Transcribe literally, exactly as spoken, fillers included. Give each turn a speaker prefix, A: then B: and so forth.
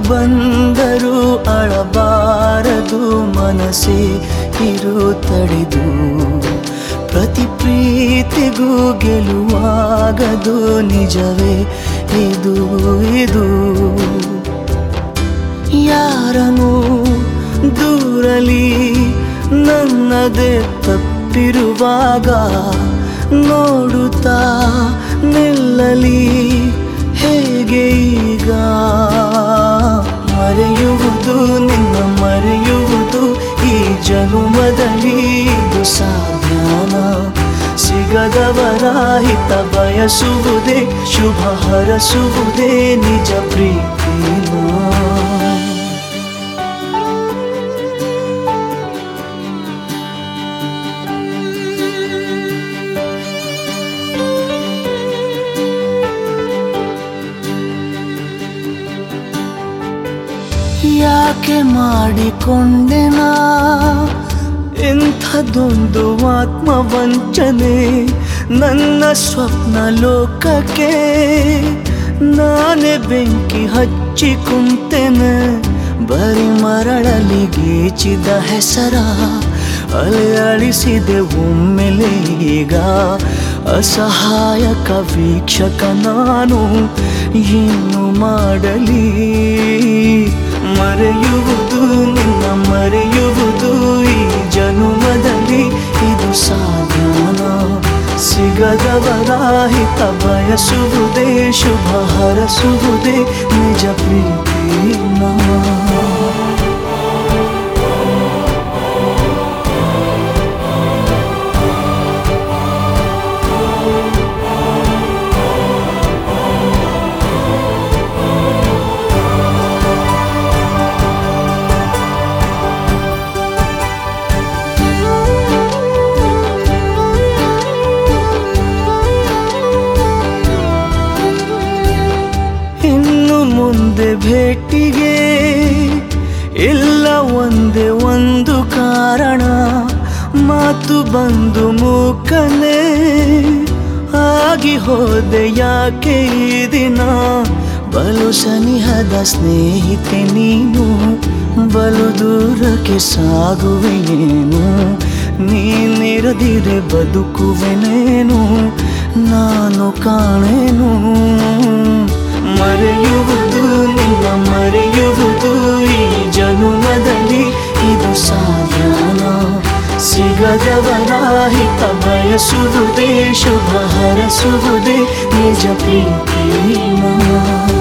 A: ಬಂದರೂ ಅಳಬಾರದು ಮನಸ್ಸೇ ಇರು ತಡೆದು ಪ್ರತಿ ಪ್ರೀತಿಗೂ ಗೆಲುವಾಗದು ನಿಜವೇ ಇದು ಇದು ಯಾರನು ದೂರಲಿ ನನ್ನದೇ ತಪ್ಪಿರುವಾಗ ನೋಡುತ್ತಾ ನಿಲ್ಲಲಿ ಹೇಗೆ ಈಗ ಮರೆಯುವುದು ನಿನ್ನ ಮರೆಯುವುದು ಈ ಜನುಮದಲ್ಲಿ ಇದು ಸಾಧ್ಯನ ಸಿಗದವರ ಹಿತ ಬಯಸುವುದೇ ಶುಭ ಹರಸುವುದೇ ನಿಜ ಪ್ರೀತಿನ ಯಾಕೆ ಮಾಡಿಕೊಂಡೆನಾ ಇಂಥದೊಂದು ಆತ್ಮವಂಚನೆ ನನ್ನ ಸ್ವಪ್ನ ಲೋಕಕ್ಕೆ ನಾನೇ ಬೆಂಕಿ ಹಚ್ಚಿ ಕುಂತೆನೆ ಬರಿ ಮರಳಲ್ಲಿ ಗೀಚಿದ ಹೆಸರ ಅಲೆ ಅಳಿಸಿದೆ ಒಮ್ಮೆಲೆ ಈಗ ಅಸಹಾಯಕ ವೀಕ್ಷಕ ನಾನು ಏನು ಮಾಡಲಿ ಮರೆಯುವುದು ನಿನ್ನ ಮರೆಯುವುದು ಈ ಜನುಮದಲ್ಲಿ ಇದು ಸಾಧ್ಯನ ಸಿಗದವರ ಹಿತ ಬಯಸುವುದೇ ಶುಭ ಹರಸುವುದೇ ನಿಜ ಪ್ರೀತಿನ ಮುಂದೆ ಭೇಟಿಗೆ ಇಲ್ಲ ಒಂದೇ ಒಂದು ಕಾರಣ ಮಾತು ಬಂದು ಮೂಕನೆ ಆಗಿ ಹೋದೆ ಯಾಕೆ ಈ ದಿನ ಬಲು ಸನಿಹದ ಸ್ನೇಹಿತೆ ನೀನು ಬಲು ದೂರಕ್ಕೆ ಸಾಗುವೆಯೇನು ನೀನಿರದಿರೆ ಬದುಕುವೆನೇನು ನಾನು ಕಾಣೆನು ಮರೆಯುವುದು ನಿನ್ನ ಮರೆಯುವುದು ಈ ಜನುಮದಲ್ಲಿ ಇದು ಸಾಧ್ಯನ ಸಿಗದವರ ಹಿತ ಬಯಸುವುದೇ ಶುಭ ಹರಸುವುದೇ ನಿಜ ಪ್ರೀತಿನ